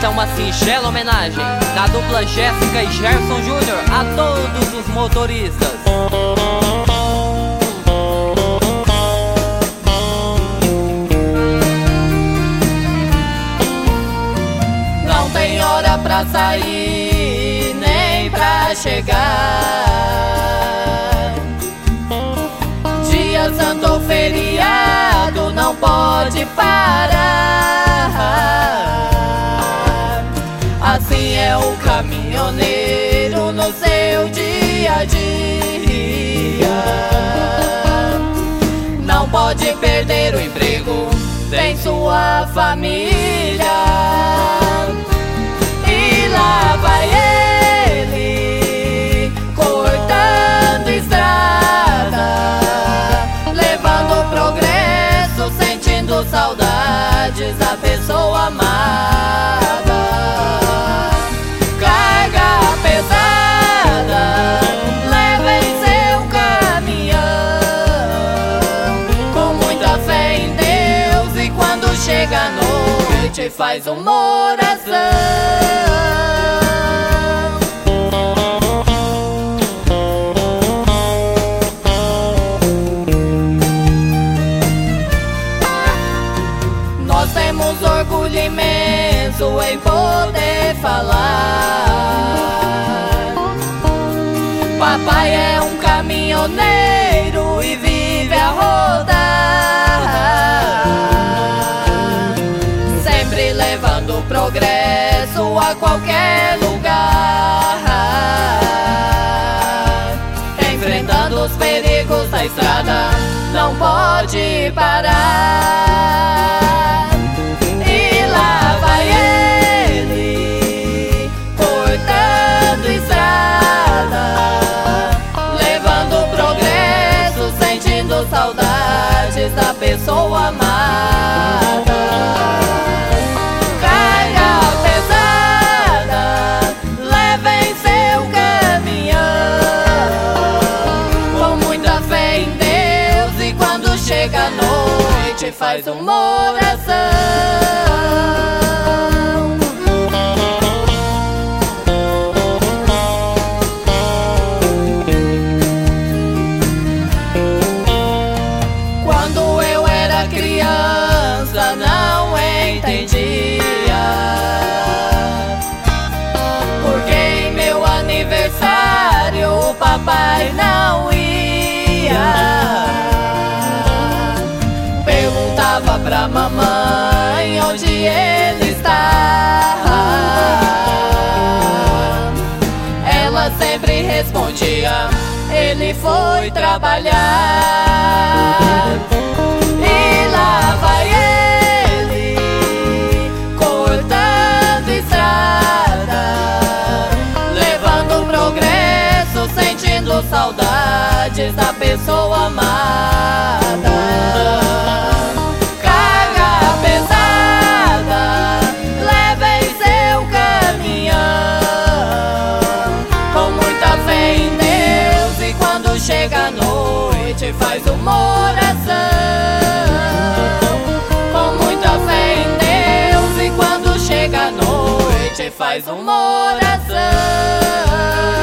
Esta é uma singela homenagem da dupla Jéssica e Gerson Júnior a todos os motoristas. Não tem hora pra sair, nem pra chegar. Dia santo ou feriado, não pode parar. Assim é o caminhoneiro no seu dia a dia. Não pode perder o emprego, tem sua família. E lá vai ele, cortando estrada, levando progresso, sentindo saudades da pessoa amada. Carga pesada, leva em seu caminhão, com muita fé em Deus, e quando chega a noite faz uma oração. Nós temos orgulho imenso em poder falar. Papai é um caminhoneiro e vive a rodar, sempre levando progresso a qualquer lugar, enfrentando os perigos da estrada, não pode parar. E lá vai ele, cortando estrada, levando progresso, sentindo saudades da pessoa amada. Carga pesada, leva em seu caminhão, com muita fé em Deus, e quando chega a noite faz uma oração. Quando eu era criança não entendia porque em meu aniversário o papai não ia. Perguntava pra mamãe onde ele está. Ela sempre respondia: ele foi trabalhar. E lá vai ele, cortando estrada, levando progresso, sentindo saudades da pessoa amada. Carga pesada, leva em seu caminhão, com muita fé em Deus, e quando chega a noite faz uma oração. Com muita fé em Deus, e quando chega a noite faz uma oração.